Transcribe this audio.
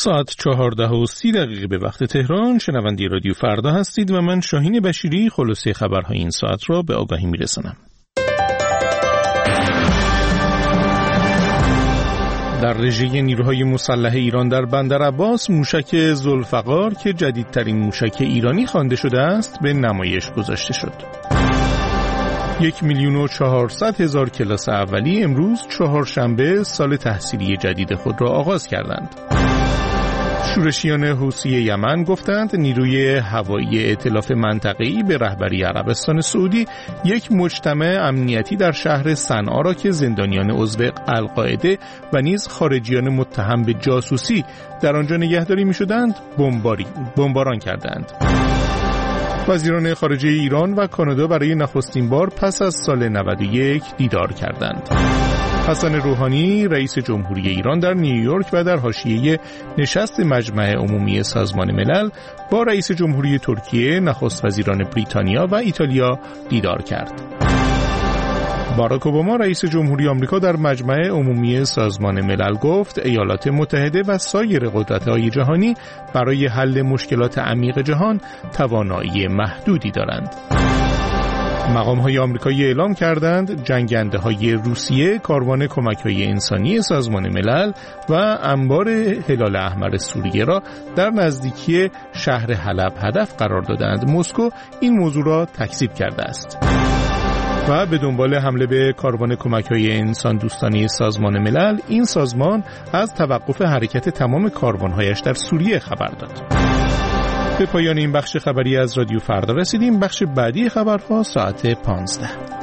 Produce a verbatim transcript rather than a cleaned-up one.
ساعت چهارده و سی دقیقه به وقت تهران. شنونده رادیو فردا هستید و من شاهین بشیری خلاصه خبرهای این ساعت را به آگاهی میرسانم. در رژه نیروهای مسلح ایران در بندر عباس موشک ذوالفقار که جدیدترین موشک ایرانی خوانده شده است به نمایش گذاشته شد. یک میلیون و چهارصد هزار کلاس اولی امروز چهارشنبه سال تحصیلی جدید خود را آغاز کردند. شورشیان حوثی یمن گفتند نیروی هوایی ائتلاف منطقه‌ای به رهبری عربستان سعودی یک مجتمع امنیتی در شهر صنعا را که زندانیان عضو القاعده و نیز خارجیان متهم به جاسوسی در آنجا نگهداری می‌شدند بمباری بمباران کردند. وزیران خارجه ایران و کانادا برای نخستین بار پس از سال نود و یک دیدار کردند. حسن روحانی رئیس جمهوری ایران در نیویورک و در حاشیه نشست مجمع عمومی سازمان ملل با رئیس جمهوری ترکیه، نخست وزیران بریتانیا و ایتالیا دیدار کرد. باراک اوباما رئیس جمهوری آمریکا در مجمع عمومی سازمان ملل گفت ایالات متحده و سایر قدرت‌های جهانی برای حل مشکلات عمیق جهان توانایی محدودی دارند. مقام‌های آمریکایی اعلام کردند جنگنده‌های روسیه کاروان کمک‌های انسانی سازمان ملل و انبار هلال احمر سوریه را در نزدیکی شهر حلب هدف قرار دادند. مسکو این موضوع را تکذیب کرده است و به دنبال حمله به کاروان کمک‌های انسان دوستانه سازمان ملل، این سازمان از توقف حرکت تمام کاروان‌هایش در سوریه خبر داد. به پایان این بخش خبری از رادیو فردا رسیدیم. بخش بعدی خبرها ساعت پانزده.